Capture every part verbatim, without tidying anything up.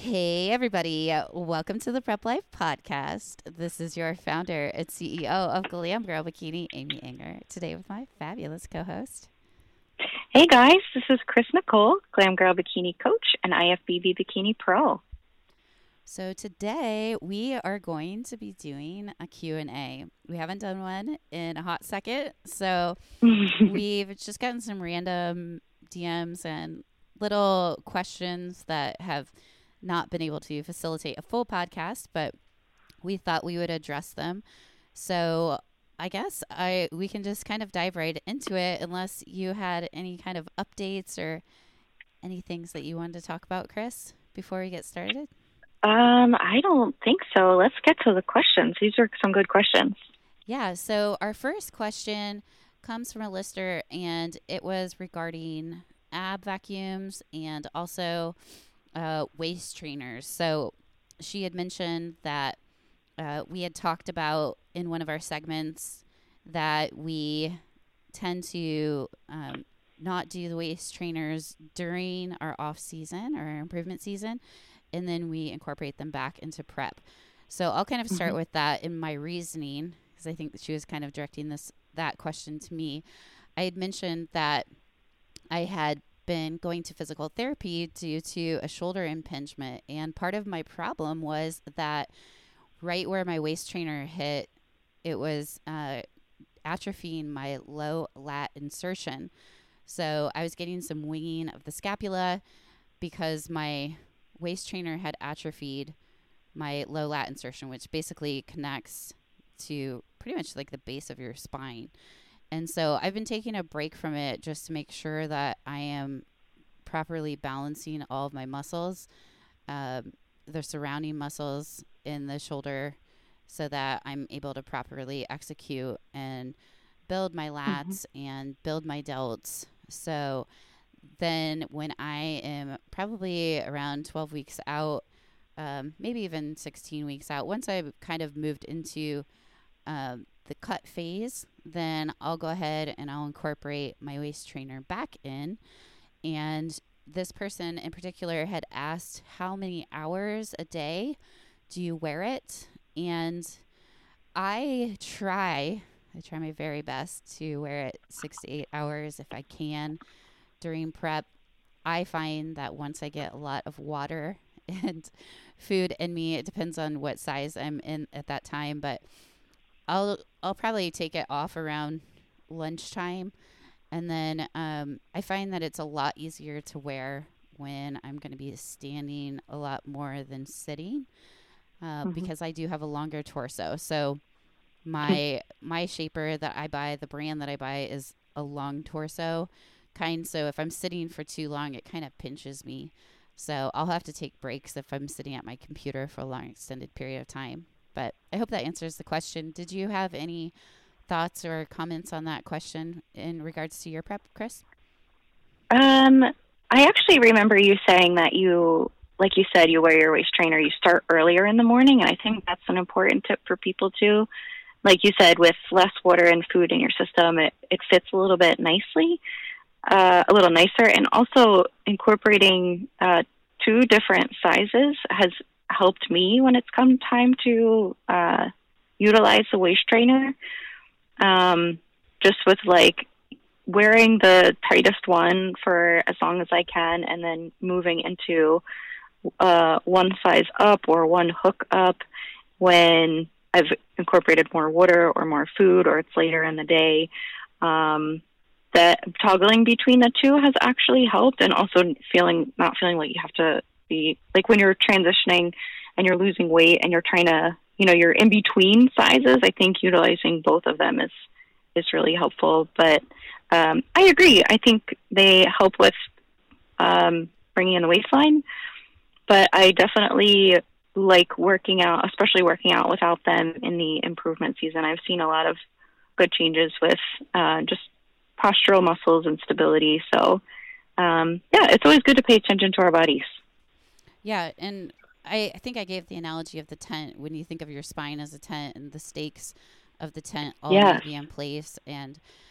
Hey, everybody. Uh, Welcome to the Prep Life Podcast. This is your founder and C E O of Glam Girl Bikini, Amy Anger, today with my fabulous co host. Hey guys, this is Chris Nicole, Glam Girl Bikini Coach and I F B B Bikini Pro. So today we are going to be doing a Q and A. We haven't done one in a hot second, so we've just gotten some random D Ms and little questions that have not been able to facilitate a full podcast, but we thought we would address them. So I guess I we can just kind of dive right into it, unless you had any kind of updates or any things that you wanted to talk about, Chris, before we get started. Um, I don't think so. Let's get to the questions. These are some good questions. Yeah, so our first question comes from a listener, and it was regarding ab vacuums and also uh, waist trainers. So she had mentioned that uh, we had talked about in one of our segments that we tend to um, not do the waist trainers during our off season or our improvement season, and then we incorporate them back into prep. So I'll kind of start Mm-hmm. with that in my reasoning, because I think that she was kind of directing this that question to me. I had mentioned that I had been going to physical therapy due to a shoulder impingement, and part of my problem was that right where my waist trainer hit, it was uh, atrophying my low lat insertion. So I was getting some winging of the scapula because my waist trainer had atrophied my low lat insertion, which basically connects to pretty much like the base of your spine. And so I've been taking a break from it just to make sure that I am properly balancing all of my muscles, um, the surrounding muscles in the shoulder, so that I'm able to properly execute and build my Mm-hmm. lats and build my delts. So then when I am probably around twelve weeks out, um, maybe even sixteen weeks out, once I've kind of moved into um, the cut phase, then I'll go ahead and I'll incorporate my waist trainer back in. And this person in particular had asked, how many hours a day do you wear it? And I try, I try my very best to wear it six to eight hours if I can during prep. I find that once I get a lot of water and food in me, it depends on what size I'm in at that time, but I'll I'll probably take it off around lunchtime, and then um, I find that it's a lot easier to wear when I'm going to be standing a lot more than sitting, uh, Mm-hmm. because I do have a longer torso. So my my shaper that I buy, the brand that I buy, is a long torso kind. So if I'm sitting for too long, it kind of pinches me. So I'll have to take breaks if I'm sitting at my computer for a long extended period of time. But I hope that answers the question. Did you have any thoughts or comments on that question in regards to your prep, Chris? Um, I actually remember you saying that you, like you said, you wear your waist trainer, you start earlier in the morning, and I think that's an important tip for people too. Like you said, with less water and food in your system, it, it fits a little bit nicely, uh, a little nicer, and also incorporating uh, two different sizes has helped me when it's come time to uh, utilize the waist trainer. Um, just with like wearing the tightest one for as long as I can, and then moving into uh, one size up or one hook up when I've incorporated more water or more food, or it's later in the day. Um, that toggling between the two has actually helped, and also feeling not feeling like you have to be like when you're transitioning and you're losing weight and you're trying to, you know, you're in between sizes. I think utilizing both of them is is really helpful. But um, I agree. I think they help with um, bringing in the waistline, but I definitely like working out, especially working out without them in the improvement season. I've seen a lot of good changes with uh, just postural muscles and stability. So, um, yeah, it's always good to pay attention to our bodies. Yeah, and I, I think I gave the analogy of the tent. When you think of your spine as a tent and the stakes of the tent all need Yes. to be in place, and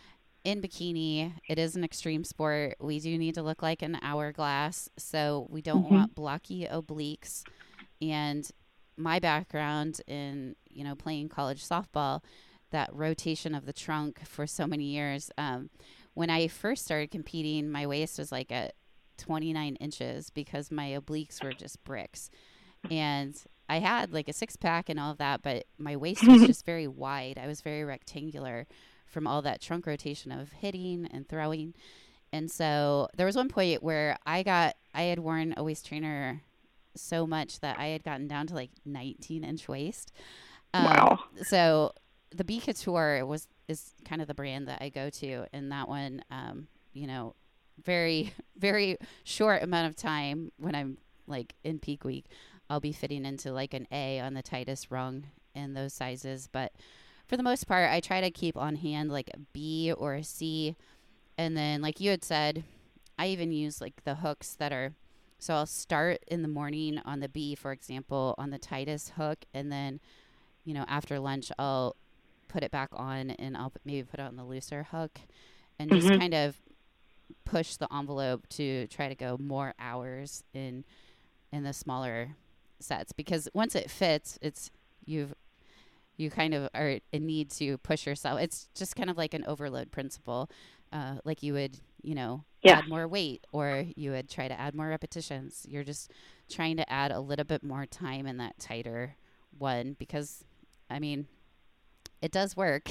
in bikini, it is an extreme sport. We do need to look like an hourglass, so we don't Mm-hmm. want blocky obliques. And my background in, you know, playing college softball, that rotation of the trunk for so many years. Um, when I first started competing, my waist was like at twenty-nine inches because my obliques were just bricks. And I had like a six pack and all of that, but my waist was just very wide. I was very rectangular from all that trunk rotation of hitting and throwing. And so there was one point where I got, I had worn a waist trainer so much that I had gotten down to like nineteen inch waist. Um, Wow. So the B Couture was, is kind of the brand that I go to. And that one, um, you know, very, very short amount of time when I'm like in peak week, I'll be fitting into like an A on the tightest rung in those sizes. But for the most part, I try to keep on hand like a B or a C. And then, like you had said, I even use like the hooks that are, so I'll start in the morning on the B, for example, on the tightest hook. And then, you know, after lunch, I'll put it back on and I'll maybe put it on the looser hook and just Mm-hmm. kind of push the envelope to try to go more hours in in the smaller sets, because once it fits, it's you've you kind of are in need to push yourself. It's just kind of like an overload principle, uh, like you would, you know, Yeah. add more weight or you would try to add more repetitions. You're just trying to add a little bit more time in that tighter one because, I mean, it does work.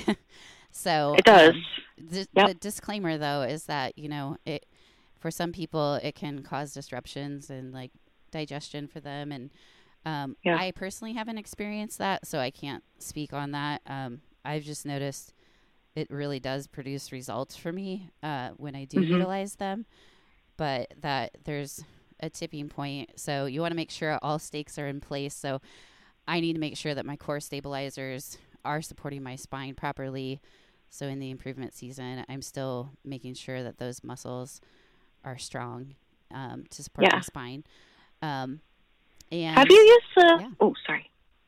So It does. um, the, Yep. the disclaimer though is that, you know, it for some people it can cause disruptions and like digestion for them, and um, Yeah. I personally haven't experienced that, so I can't speak on that. Um, I've just noticed it really does produce results for me uh, when I do Mm-hmm. utilize them, but that there's a tipping point. So you want to make sure all stakes are in place. So I need to make sure that my core stabilizers are supporting my spine properly. So in the improvement season, I'm still making sure that those muscles are strong um, to support Yeah. my spine. Um, and Have you used the? yeah. Oh, sorry.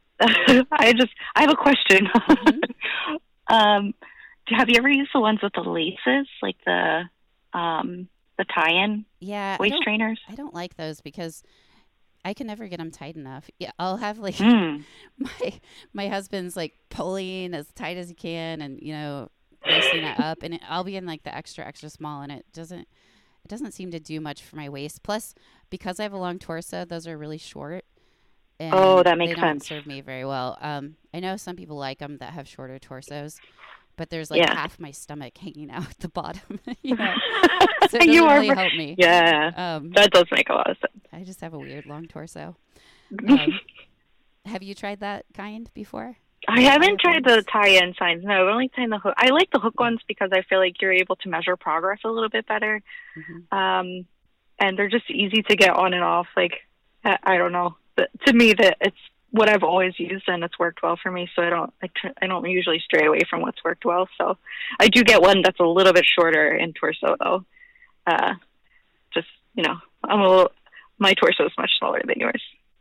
I just I have a question. Mhm. um, do- have you ever used the ones with the laces, like the um the tie-in Yeah, I waist don't, trainers? I don't like those because I can never get them tight enough. Yeah, I'll have like Mm. my my husband's like pulling as tight as he can, and you know, lacing it up, and it, I'll be in like the extra extra small, and it doesn't it doesn't seem to do much for my waist. Plus, because I have a long torso, those are really short, Oh, and that they makes don't sense. serve me very well. Um, I know some people like them that have shorter torsos, but there's like Yeah. half my stomach hanging out the bottom, you know, so it You doesn't are. really ver- help me. Yeah, Um, that does make a lot of I just have a weird long torso. sense. Um, have you tried that kind before? I The haven't tie-up tried the ones? tie-in signs. No, I've only tried the hook. I like the hook Yeah. ones because I feel like you're able to measure progress a little bit better. Hmm. Um, and they're just easy to get on and off. Like, I, I don't know. But to me, that it's what I've always used, and it's worked well for me. So I don't, I, tr- I don't usually stray away from what's worked well. So I do get one that's a little bit shorter in torso, though. Uh, just you know, I'm a little. My torso is much smaller than yours.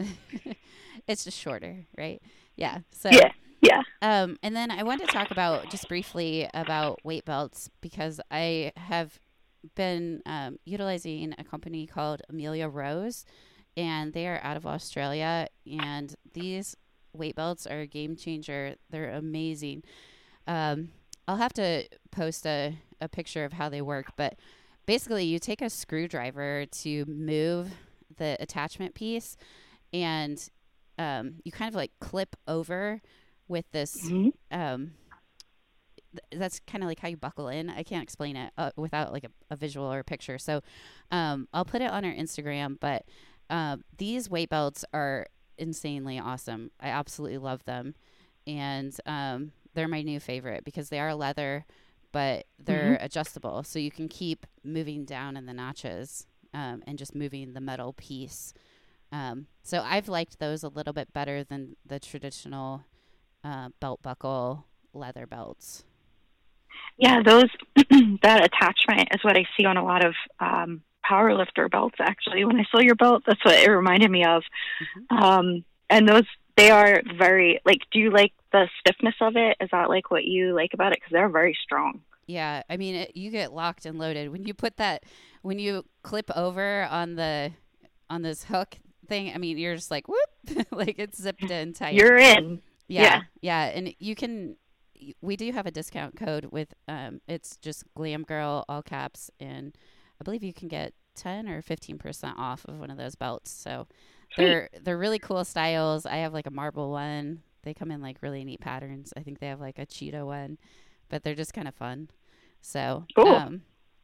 It's just shorter, right? Yeah. So, Yeah, yeah. um, and then I wanted to talk about just briefly about weight belts because I have been um, utilizing a company called Amelia Rose, and they are out of Australia. And these weight belts are a game changer. They're amazing. Um, I'll have to post a, a picture of how they work, but basically, you take a screwdriver to move the attachment piece, and um, you kind of like clip over with this. Mm-hmm. Um, th- that's kind of like how you buckle in. I can't explain it uh, without like a, a visual or a picture. So um, I'll put it on our Instagram. But uh, these weight belts are insanely awesome. I absolutely love them, and um, they're my new favorite because they are leather, but they're Mm-hmm. adjustable, so you can keep moving down in the notches um, and just moving the metal piece. Um, so I've liked those a little bit better than the traditional uh, belt buckle leather belts. Yeah, those that attachment is what I see on a lot of um, power lifter belts. Actually, when I saw your belt, that's what it reminded me of. Hmm. Um, and those they are very like. Do you like the stiffness of it? Is that like what you like about it? Because they're very strong. Yeah, I mean, it, you get locked and loaded when you put that when you clip over on the on this hook thing. I mean, you're just like whoop, like it's zipped in tight. You're in. Yeah. Yeah, yeah, and you can. We do have a discount code with um, it's just Glam Girl all caps, and I believe you can get ten or fifteen percent off of one of those belts. So Sweet. they're they're really cool styles. I have like a marble one. They come in like really neat patterns. I think they have like a cheetah one, but they're just kind of fun. So, Cool. um,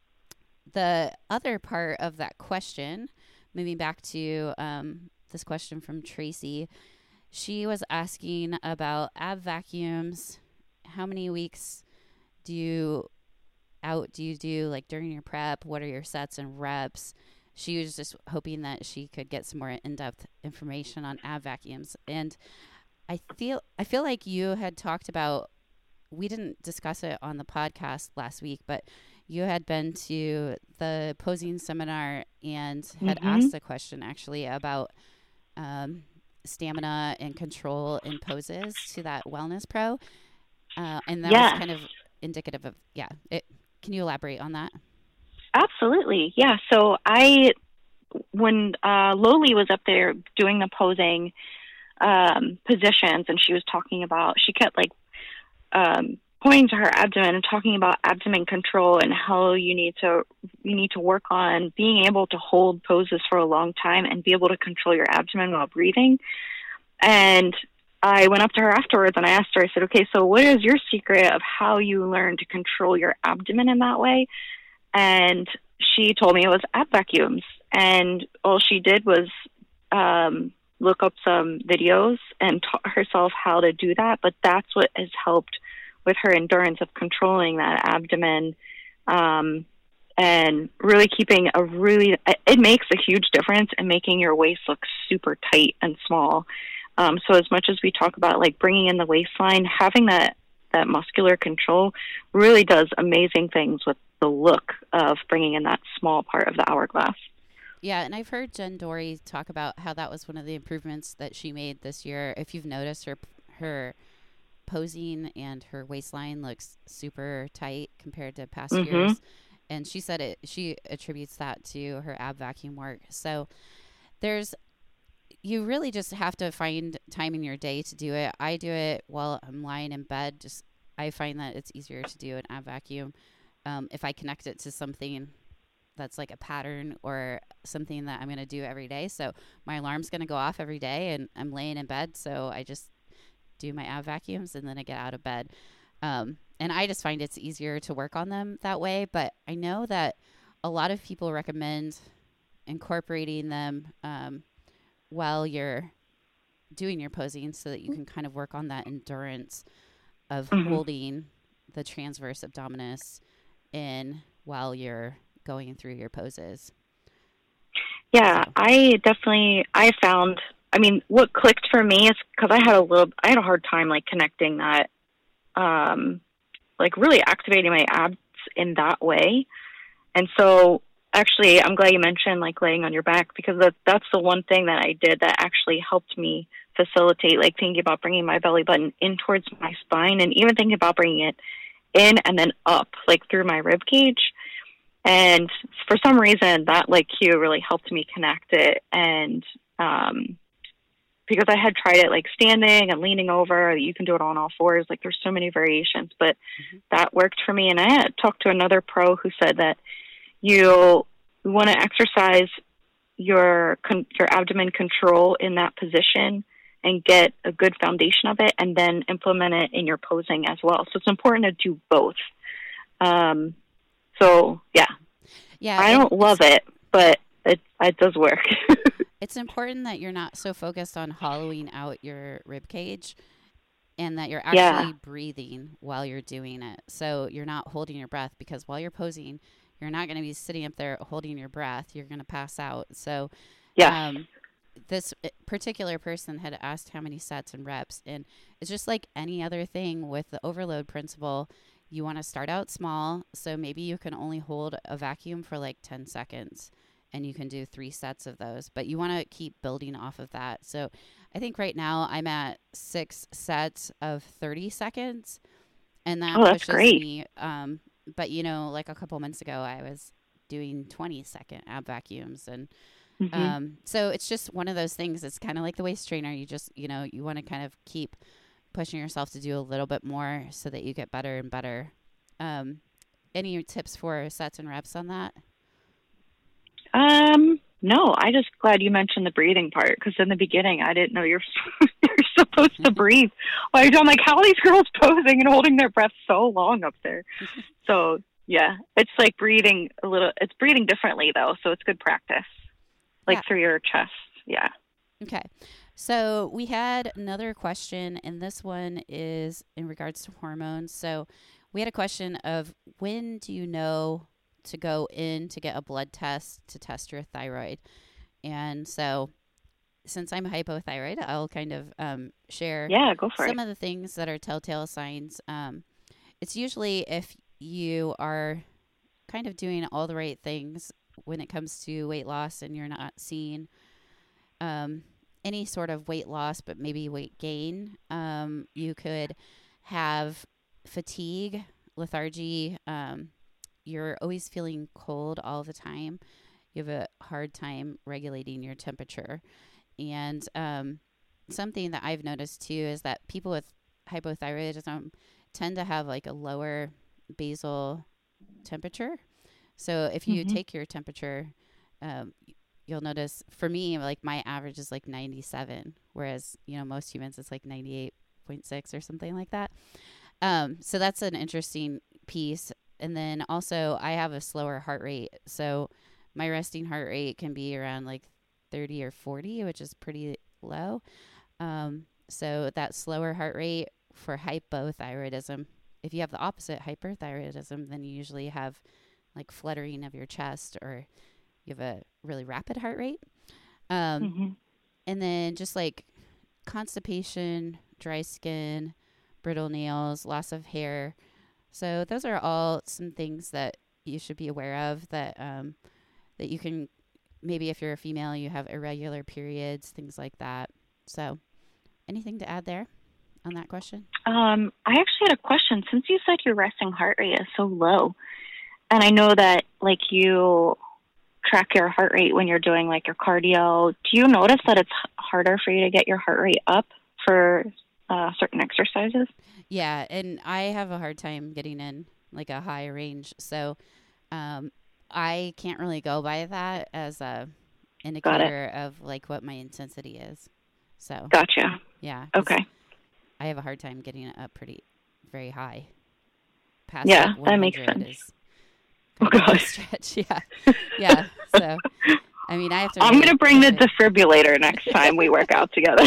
the other part of that question, moving back to um, this question from Tracy, she was asking about ab vacuums. How many weeks do you out do you do like during your prep? What are your sets and reps? She was just hoping that she could get some more in-depth information on ab vacuums. And I feel I feel like you had talked about, we didn't discuss it on the podcast last week, but you had been to the posing seminar and had Mm-hmm. asked a question actually about um, stamina and control in poses to that wellness pro. Uh, and that was Yes. kind of indicative of, yeah. It, can you elaborate on that? Absolutely. Yeah. So I, when uh, Loli was up there doing the posing um, positions, and she was talking about, she kept like um, pointing to her abdomen and talking about abdomen control and how you need to you need to work on being able to hold poses for a long time and be able to control your abdomen while breathing. And I went up to her afterwards and I asked her, I said, okay, so what is your secret of how you learn to control your abdomen in that way? And she told me it was ab vacuums. And all she did was um, look up some videos and taught herself how to do that. But that's what has helped with her endurance of controlling that abdomen um, and really keeping a really, it makes a huge difference in making your waist look super tight and small. Um, so as much as we talk about like bringing in the waistline, having that, that muscular control really does amazing things with the look of bringing in that small part of the hourglass. Yeah, and I've heard Jen Dory talk about how that was one of the improvements that she made this year. If you've noticed, her her posing and her waistline looks super tight compared to past Mm-hmm. years. And she said it. She attributes that to her ab vacuum work. So there's, you really just have to find time in your day to do it. I do it while I'm lying in bed. Just I find that it's easier to do an ab vacuum um, if I connect it to something that's like a pattern or something that I'm going to do every day. So my alarm's going to go off every day and I'm laying in bed. So I just do my ab vacuums and then I get out of bed. Um, and I just find it's easier to work on them that way. But I know that a lot of people recommend incorporating them um, while you're doing your posing so that you can kind of work on that endurance of Mm-hmm. holding the transverse abdominis in while you're going through your poses. Yeah, So. I definitely, I found, I mean, what clicked for me is because I had a little, I had a hard time like connecting that, um, like really activating my abs in that way. And so actually, I'm glad you mentioned like laying on your back because that, that's the one thing that I did that actually helped me facilitate like thinking about bringing my belly button in towards my spine and even thinking about bringing it in and then up like through my rib cage. And for some reason that like cue really helped me connect it. And, um, because I had tried it like standing and leaning over, you can do it on all fours. Like there's so many variations, but Mm-hmm. that worked for me. And I had talked to another pro who said that you want to exercise your, con- your abdomen control in that position and get a good foundation of it and then implement it in your posing as well. So it's important to do both. Um, So yeah, Yeah, I don't love it, but it it does work. It's important that you're not so focused on hollowing out your rib cage and that you're actually Yeah. breathing while you're doing it. So you're not holding your breath because while you're posing, you're not going to be sitting up there holding your breath. You're going to pass out. So Yes. um, this particular person had asked how many sets and reps. And it's just like any other thing with the overload principle. You want to start out small. So maybe you can only hold a vacuum for like ten seconds and you can do three sets of those, but you want to keep building off of that. So I think right now I'm at six sets of thirty seconds and that Oh, that's pushes great. me um, but you know, like a couple months ago, I was doing twenty second ab vacuums. And Mm-hmm. um, so it's just one of those things. It's kind of like the waist trainer. You just, you know, you want to kind of keep pushing yourself to do a little bit more so that you get better and better. Um, any tips for sets and reps on that? Um, no, I just glad you mentioned the breathing part, because in the beginning I didn't know you're you're supposed to breathe. Like, I'm like, how are these girls posing and holding their breath so long up there? So yeah, it's like breathing a little. It's breathing differently though, so it's good practice, like Yeah. through your chest. Yeah. Okay. So we had another question, and this one is in regards to hormones. So we had a question of, when do you know to go in to get a blood test to test your thyroid? And so since I'm hypothyroid, I'll kind of um, share Yeah, go for some it. of the things that are telltale signs. Um, it's usually if you are kind of doing all the right things when it comes to weight loss and you're not seeing um, any sort of weight loss, but maybe weight gain. Um, you could have fatigue, lethargy. Um, you're always feeling cold all the time. You have a hard time regulating your temperature. And um, something that I've noticed too is that people with hypothyroidism tend to have like a lower basal temperature. So if you Mm-hmm. take your temperature, um, you'll notice, for me, like my average is like ninety-seven, whereas, you know, most humans it's like ninety-eight point six or something like that. Um, so that's an interesting piece. And then also I have a slower heart rate. So my resting heart rate can be around like thirty or forty, which is pretty low. Um, so that slower heart rate for hypothyroidism, if you have the opposite, hyperthyroidism, then you usually have like fluttering of your chest, or you have a really rapid heart rate. Um, Mm-hmm. and then just like constipation, dry skin, brittle nails, loss of hair. So those are all some things that you should be aware of, that um, that you can, maybe if you're a female, you have irregular periods, things like that. So anything to add there on that question? Um, I actually had a question. Since you said your resting heart rate is so low, and I know that like you track your heart rate when you're doing like your cardio, do you notice that it's harder for you to get your heart rate up for uh, certain exercises? Yeah, and I have a hard time getting in like a high range. So um, I can't really go by that as a Got it. indicator of like what my intensity is. So Gotcha. yeah, because Okay. I have a hard time getting it up pretty very high. Past Yeah, like that makes one hundred sense. is Oh kind of a gosh. stretch. Yeah, yeah. So I mean, I have to I'm really gonna bring push the it. defibrillator next time we work out together.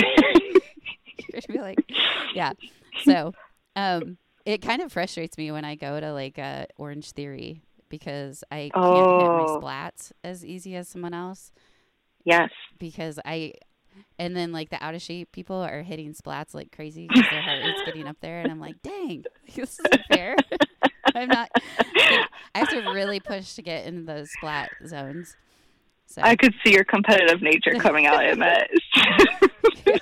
You're gonna be like, yeah. So um, it kind of frustrates me when I go to like uh, Orange Theory, because I can't hit my Oh, splats as easy as someone else, yes. because I, and then like the out of shape people are hitting splats like crazy because their heart rate's getting up there, and I'm like, dang, this isn't fair. I'm not. Like, I have to really push to get into those splat zones. So I could see your competitive nature coming out in that. yeah.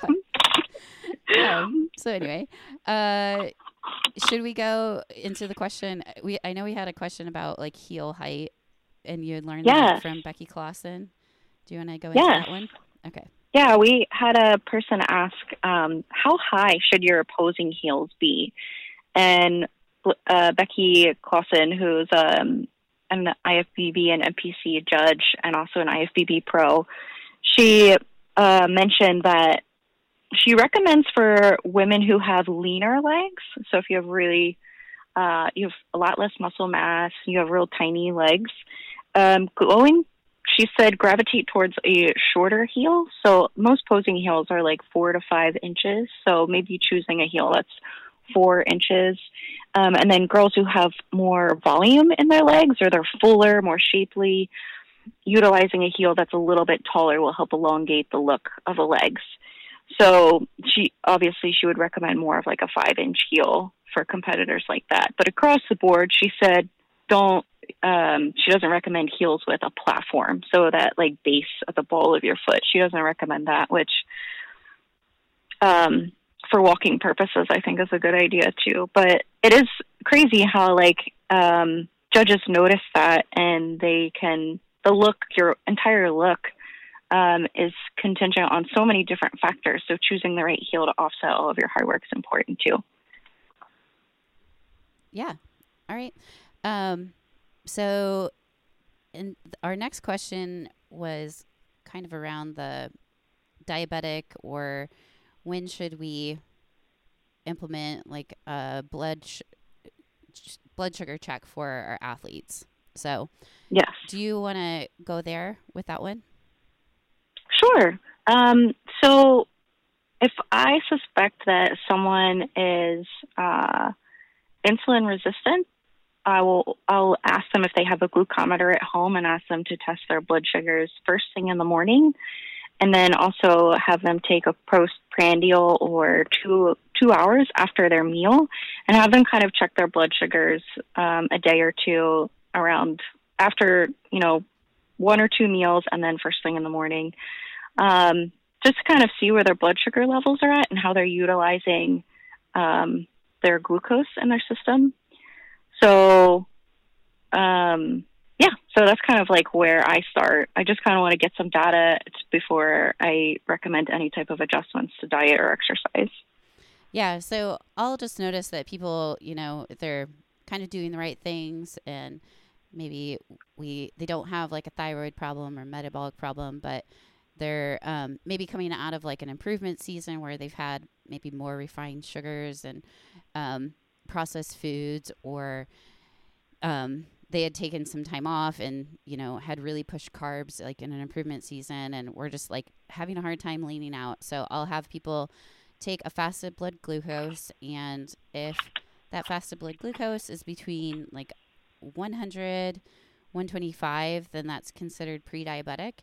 Um, so anyway, uh, should we go into the question? We I know we had a question about like heel height, and you had learned that Yes. from Becky Clausen. Do you want to go into Yes. that one? Okay. Yeah, we had a person ask, um, how high should your opposing heels be? And uh, Becky Clausen, who's um, an I F B B and M P C judge and also an I F B B pro, she uh, mentioned that she recommends for women who have leaner legs. So if you have really, uh, you have a lot less muscle mass, you have real tiny legs, um, going, she said, gravitate towards a shorter heel. So most posing heels are like four to five inches. So maybe choosing a heel that's four inches. Um, and then girls who have more volume in their legs, or they're fuller, more shapely, utilizing a heel that's a little bit taller will help elongate the look of the legs. So she obviously she would recommend more of like a five inch heel for competitors like that. But across the board, she said don't. Um, she doesn't recommend heels with a platform, so that like base at the ball of your foot. She doesn't recommend that, which um, for walking purposes, I think is a good idea too. But it is crazy how like um, judges notice that, and they can, the look, your entire look um, is contingent on so many different factors. So choosing the right heel to offset all of your hard work is important too. Yeah. All right. Um, so and our next question was kind of around the diabetic, or when should we implement like a blood sh- blood sugar check for our athletes. So yes. Do you want to go there with that one? Sure. Um, so if I suspect that someone is uh, insulin resistant, I will I'll ask them if they have a glucometer at home and ask them to test their blood sugars first thing in the morning, and then also have them take a postprandial or two two hours after their meal, and have them kind of check their blood sugars um, a day or two around after you know one or two meals, and then first thing in the morning, um, just to kind of see where their blood sugar levels are at and how they're utilizing um, their glucose in their system. So, um, yeah, so that's kind of like where I start. I just kind of want to get some data before I recommend any type of adjustments to diet or exercise. Yeah, so I'll just notice that people, you know, they're kind of doing the right things, and maybe we they don't have like a thyroid problem or metabolic problem, but they're um, maybe coming out of like an improvement season where they've had maybe more refined sugars and um, processed foods, or um, they had taken some time off and, you know, had really pushed carbs like in an improvement season, and we're just like having a hard time leaning out. So I'll have people take a fasted blood glucose, and if that fasted blood glucose is between like one hundred, one twenty-five, then that's considered pre-diabetic.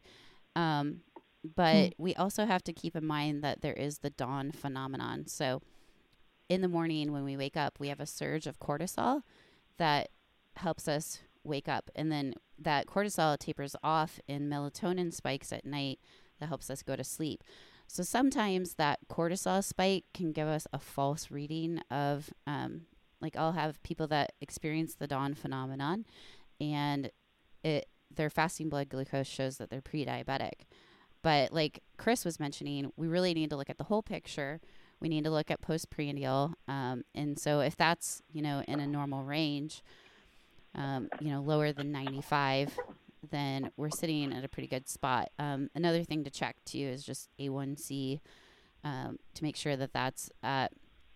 Um, but mm. we also have to keep in mind that there is the dawn phenomenon. So in the morning when we wake up, we have a surge of cortisol that helps us wake up. And then that cortisol tapers off in melatonin spikes at night that helps us go to sleep. So sometimes that cortisol spike can give us a false reading of, um, like I'll have people that experience the dawn phenomenon, and it their fasting blood glucose shows that they're pre-diabetic. But like Chris was mentioning, we really need to look at the whole picture. We need to look at postprandial. Um, and so if that's, you know, in a normal range, um, you know, lower than ninety-five, then we're sitting at a pretty good spot. Um, another thing to check too is just A one C, um, to make sure that that's at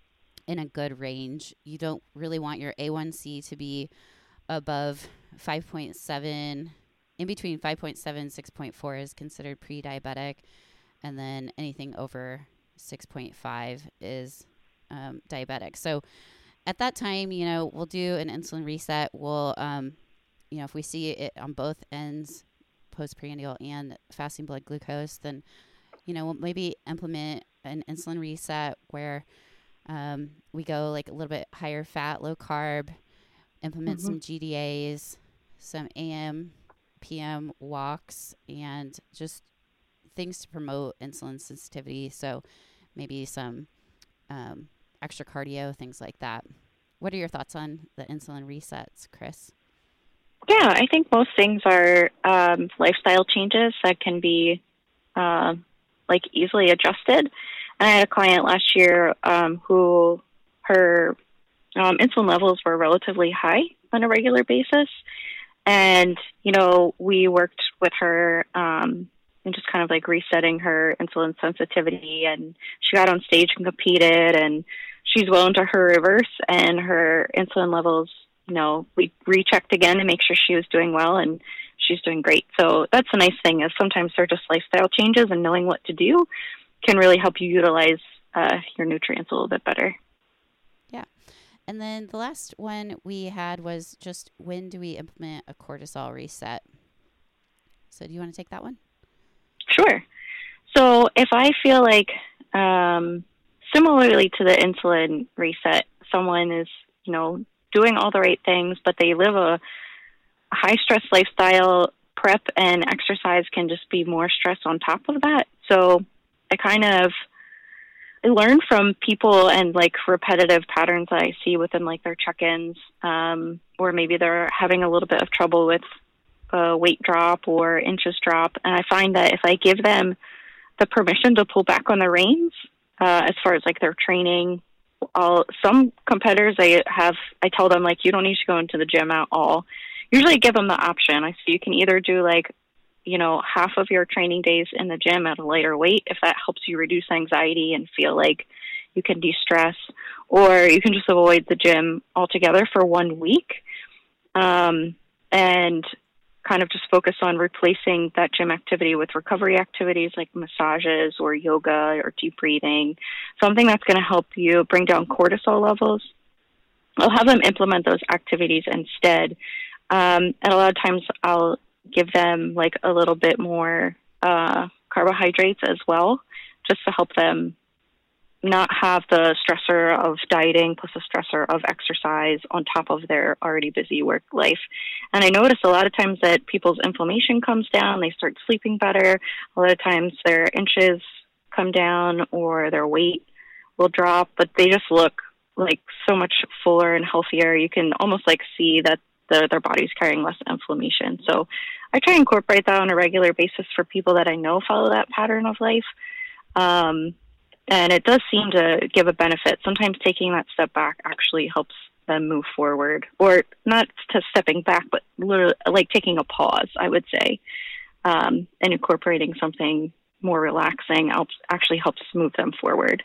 in a good range. You don't really want your A one C to be above five point seven. In between five point seven and six point four is considered pre-diabetic, and then anything over six point five is um, diabetic. So at that time, you know, we'll do an insulin reset. We'll, um, you know, if we see it on both ends, postprandial and fasting blood glucose, then, you know, we'll maybe implement an insulin reset where um, we go like a little bit higher fat, low carb, implement mm-hmm. some G D As, some A M, P M walks, and just things to promote insulin sensitivity. So maybe some um, extra cardio, things like that. What are your thoughts on the insulin resets, Chris? Yeah, I think most things are um, lifestyle changes that can be uh, like easily adjusted. And I had a client last year um, who her um, insulin levels were relatively high on a regular basis. And, you know, we worked with her um, and just kind of like resetting her insulin sensitivity. And she got on stage and competed, and she's well into her reverse, and her insulin levels, you know, we rechecked again to make sure she was doing well, and she's doing great. So that's a nice thing, is sometimes they're just lifestyle changes, and knowing what to do can really help you utilize uh, your nutrients a little bit better. Yeah. And then the last one we had was just, when do we implement a cortisol reset? So do you want to take that one? Sure. So if I feel like, um, similarly to the insulin reset, someone is, you know, doing all the right things, but they live a, a high stress lifestyle, prep and exercise can just be more stress on top of that. So I kind of learn from people and like repetitive patterns that I see within like their check-ins, um, or maybe they're having a little bit of trouble with a weight drop or inches drop. And I find that if I give them the permission to pull back on the reins, uh, as far as like their training, I'll, some competitors I have, I tell them like, you don't need to go into the gym at all. Usually I give them the option. I say you can either do like, you know, half of your training days in the gym at a lighter weight, if that helps you reduce anxiety and feel like you can de-stress, or you can just avoid the gym altogether for one week, um, and kind of just focus on replacing that gym activity with recovery activities like massages or yoga or deep breathing, something that's going to help you bring down cortisol levels. I'll have them implement those activities instead. Um, and a lot of times I'll give them like a little bit more uh, carbohydrates as well, just to help them not have the stressor of dieting plus the stressor of exercise on top of their already busy work life. And I notice a lot of times that people's inflammation comes down, they start sleeping better. A lot of times their inches come down or their weight will drop, but they just look like so much fuller and healthier. You can almost like see that the, their body's carrying less inflammation. So I try to incorporate that on a regular basis for people that I know follow that pattern of life. Um, and it does seem to give a benefit. Sometimes taking that step back actually helps them move forward, or not to stepping back, but literally like taking a pause, I would say, um, and incorporating something more relaxing helps, actually helps move them forward.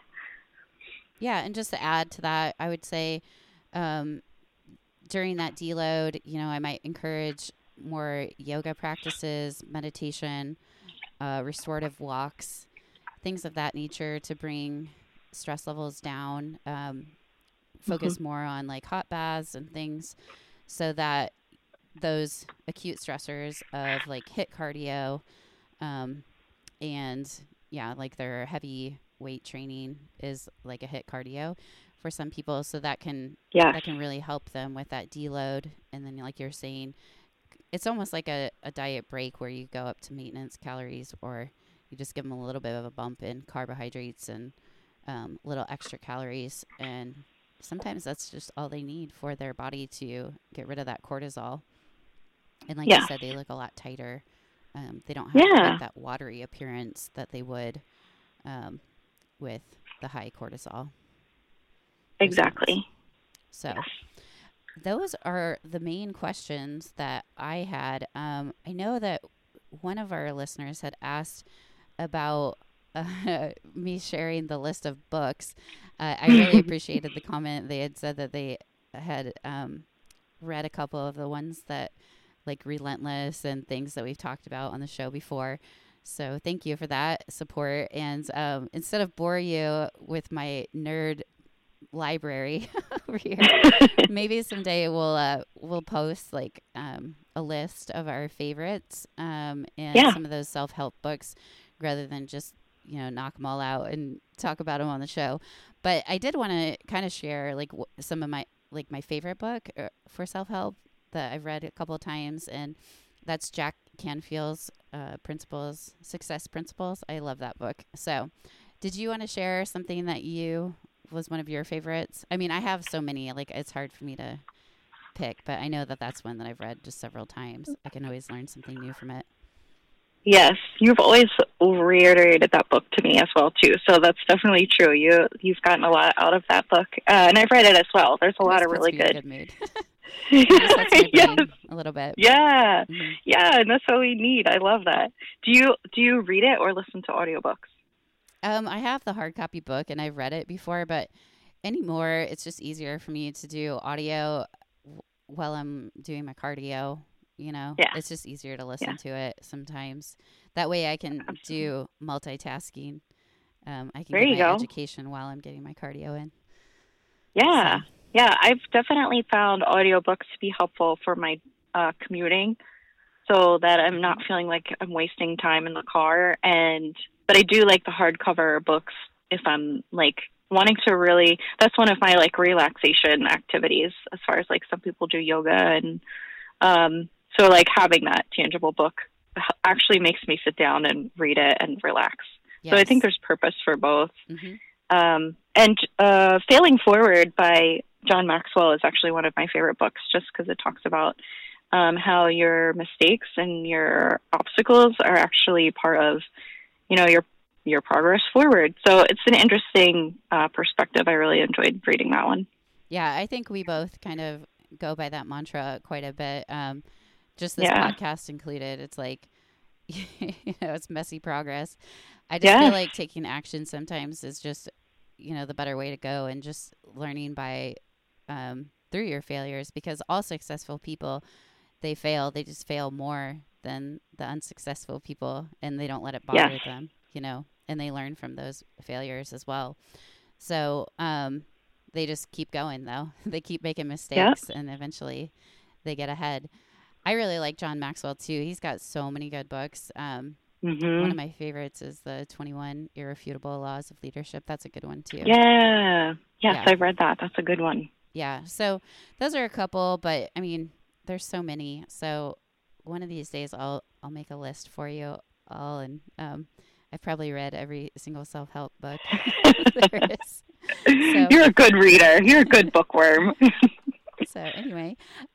Yeah. And just to add to that, I would say, um, during that deload, you know, I might encourage more yoga practices, meditation, uh, restorative walks, things of that nature to bring stress levels down. Um, focus mm-hmm. more on like hot baths and things so that those acute stressors of like H I I T cardio, um, and yeah, like their heavy weight training is like a H I I T cardio for some people. So that can, yeah. that can really help them with that deload. And then like you're saying, it's almost like a, a diet break where you go up to maintenance calories, or you just give them a little bit of a bump in carbohydrates and um, little extra calories. And sometimes that's just all they need for their body to get rid of that cortisol. And like yeah. you said, they look a lot tighter. Um, they don't have yeah. quite that watery appearance that they would um, with the high cortisol. Exactly. So yes. Those are the main questions that I had. Um, I know that one of our listeners had asked about uh, me sharing the list of books. Uh, I really appreciated the comment. They had said that they had um, read a couple of the ones that like Relentless and things that we've talked about on the show before. So thank you for that support. And um, instead of bore you with my nerd library over here, maybe someday we'll uh, we'll post like um, a list of our favorites um, and yeah. some of those self-help books, rather than just, you know, knock them all out and talk about them on the show. But I did want to kind of share like w- some of my like my favorite book uh, for self-help that I've read a couple of times, and that's Jack Canfield's uh, Principles, Success Principles. I love that book. So did you want to share something that you was one of your favorites? I mean, I have so many, like it's hard for me to pick, but I know that that's one that I've read just several times. I can always learn something new from it. Yes, you've always reiterated that book to me as well too. So that's definitely true. You you've gotten a lot out of that book, uh, and I've read it as well. There's a lot of really good. good mood. yes. A little bit. Yeah, mm-hmm. yeah, and that's what we need. I love that. Do you do you read it or listen to audiobooks? Um, I have the hard copy book and I've read it before, but anymore it's just easier for me to do audio w- while I'm doing my cardio. You know, yeah. It's just easier to listen yeah. to it sometimes. That way I can Absolutely. do multitasking. Um, I can there get you my go. education while I'm getting my cardio in. Yeah. So. Yeah. I've definitely found audiobooks to be helpful for my uh, commuting, so that I'm not feeling like I'm wasting time in the car. And, but I do like the hardcover books if I'm like wanting to really, that's one of my like relaxation activities, as far as like some people do yoga. And um, so like having that tangible book actually makes me sit down and read it and relax. Yes. So I think there's purpose for both. Mm-hmm. Um, and uh, Failing Forward by John Maxwell is actually one of my favorite books, just because it talks about um, how your mistakes and your obstacles are actually part of, you know, your your progress forward. So it's an interesting uh, perspective. I really enjoyed reading that one. Yeah, I think we both kind of go by that mantra quite a bit. Um, just this Yeah. podcast included. It's like, you know, it's messy progress. I just Yes. feel like taking action sometimes is just, you know, the better way to go, and just learning by um, through your failures, because all successful people, they fail. They just fail more than the unsuccessful people, and they don't let it bother Yes. them, you know, and they learn from those failures as well. So um, they just keep going, though. They keep making mistakes, Yep. and eventually they get ahead. I really like John Maxwell, too. He's got so many good books. Um, one Mhm. of my favorites is the twenty-one Irrefutable Laws of Leadership. That's a good one, too. Yeah. Yes, Yeah. I've read that. That's a good one. Yeah. So those are a couple, but I mean, there's so many. So one of these days I'll I'll make a list for you all, and um I've probably read every single self-help book there is. So You're a good reader. You're a good bookworm. so anyway,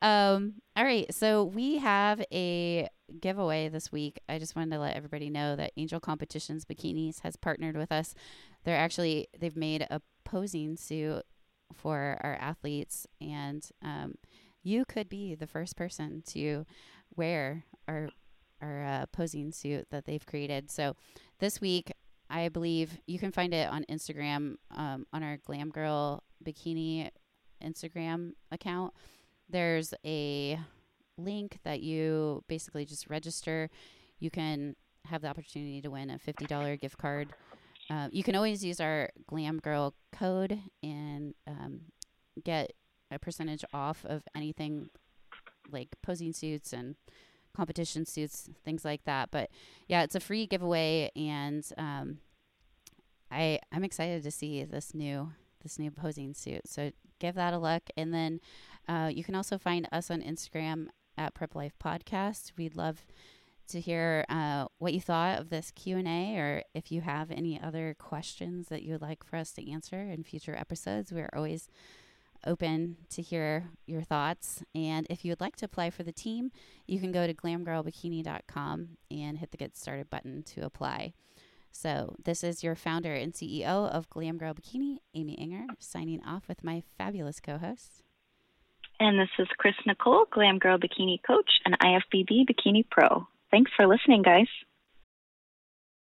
um all right, so we have a giveaway this week. I just wanted to let everybody know that Angel Competitions Bikinis has partnered with us. They're actually they've made a posing suit for our athletes, and um, you could be the first person to wear our our uh, posing suit that they've created. So this week, I believe you can find it on Instagram, um, on our Glam Girl Bikini Instagram account. There's a link that you basically just register. You can have the opportunity to win a fifty dollars gift card. Uh, you can always use our Glam Girl code and um, get a percentage off of anything like posing suits and competition suits, things like that. But yeah, it's a free giveaway, and um, I I'm excited to see this new this new posing suit. So give that a look, and then uh, you can also find us on Instagram at Prep Life Podcast. We'd love to hear uh, what you thought of this Q and A, or if you have any other questions that you would like for us to answer in future episodes. We're always open to hear your thoughts. And if you would like to apply for the team, you can go to glam girl bikini dot com and hit the Get Started button to apply. So this is your founder and C E O of Glam Girl Bikini, Amy Enger, signing off with my fabulous co-host. And this is Chris Nicole, Glam Girl Bikini Coach and I F B B Bikini Pro. Thanks for listening, guys.